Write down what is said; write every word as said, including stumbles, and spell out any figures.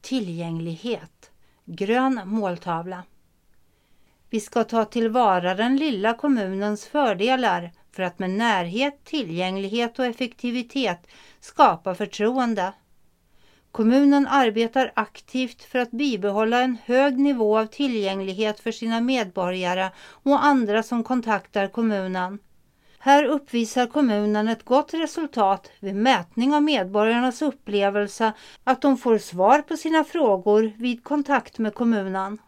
tillgänglighet. Grön måltavla. Vi ska ta tillvara den lilla kommunens fördelar för att med närhet, tillgänglighet och effektivitet skapa förtroende. Kommunen arbetar aktivt för att bibehålla en hög nivå av tillgänglighet för sina medborgare och andra som kontaktar kommunen. Här uppvisar kommunen ett gott resultat vid mätning av medborgarnas upplevelse att de får svar på sina frågor vid kontakt med kommunen.